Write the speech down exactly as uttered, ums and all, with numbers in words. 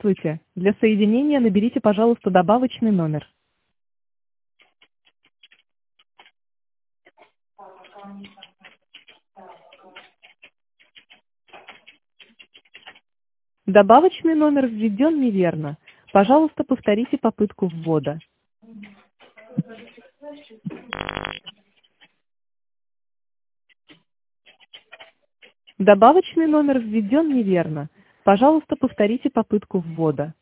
Здравствуйте. Для соединения наберите, пожалуйста, добавочный номер. Добавочный номер введен неверно. Пожалуйста, повторите попытку ввода. Добавочный номер введен неверно. Пожалуйста, повторите попытку ввода.